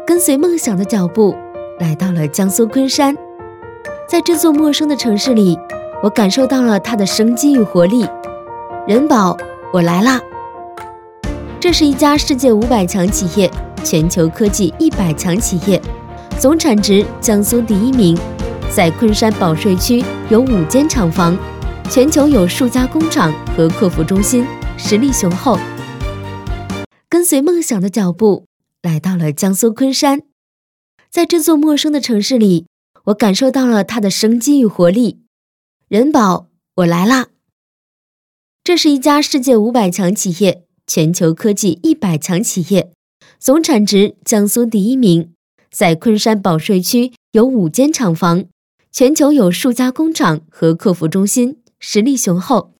跟随梦想的脚步，来到了江苏昆山。在这座陌生的城市里，我感受到了它的生机与活力。人保，我来啦！这是一家世界500强企业，全球科技100强企业，总产值江苏第1名，在昆山保税区有5间厂房，全球有数家工厂和客服中心，实力雄厚。跟随梦想的脚步，来到了江苏昆山。在这座陌生的城市里，我感受到了它的生机与活力。人保，我来啦！这是一家世界500强企业，全球科技100强企业，总产值江苏第1名，在昆山保税区有5间厂房，全球有数家工厂和客服中心，实力雄厚。